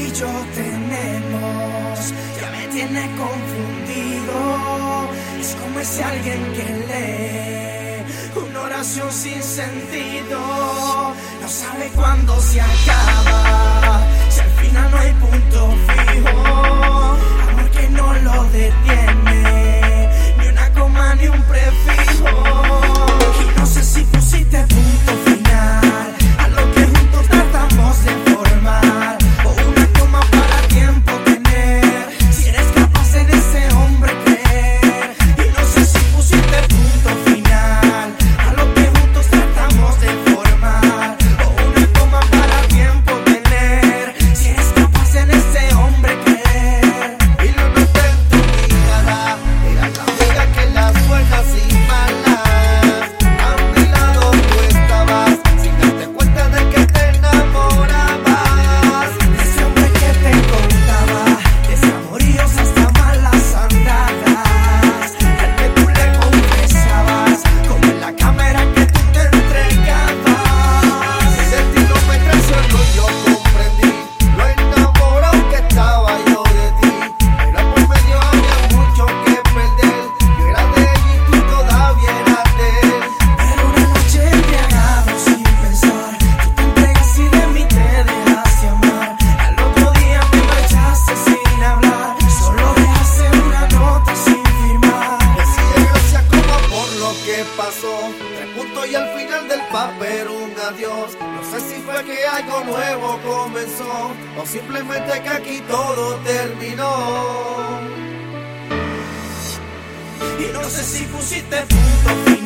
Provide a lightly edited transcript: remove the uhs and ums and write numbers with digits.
y yo tenemos, ya me tiene confundido. Es como ese alguien que lee una oración sin sentido. No sabe cuándo se acaba, si al final no hay punto fijo. Amor que no lo detiene, ni una coma ni un prefijo. Y no sé si pusiste punto final a lo que juntos tratamos de formar, o una coma para tiempo tener, si eres capaz en ese hombre creer. Y no sé si pusiste punto final a lo que juntos tratamos de formar, o una coma para tiempo tener, si eres capaz en ese hombre creer. Y lo noté en tu mirada, era la amiga que las buenas y malas a mi lado tú estabas, sin darte cuenta de que te enamorabas. De ese hombre que te contaba, desde amoríos hasta malas andadas, al que tú le confesabas, como en la cámara que tú te entregabas. El destino me traicionó y yo comprendí lo enamorado que estaba yo de ti. Era por medio, había mucho que perder. Yo era de ella y tú todavía eras de él. Pero una noche embriagado sin pensar, tú te entregas y de mí te dejaste amar. Al otro día me marchaste sin hablar, solo dejaste una nota sin firmar. Decía gracias como por lo que pasó. 3 puntos y al final del papel un adiós. No sé si fue que algo nuevo comenzó o simplemente que aquí todo terminó. Y no sé si pusiste punto final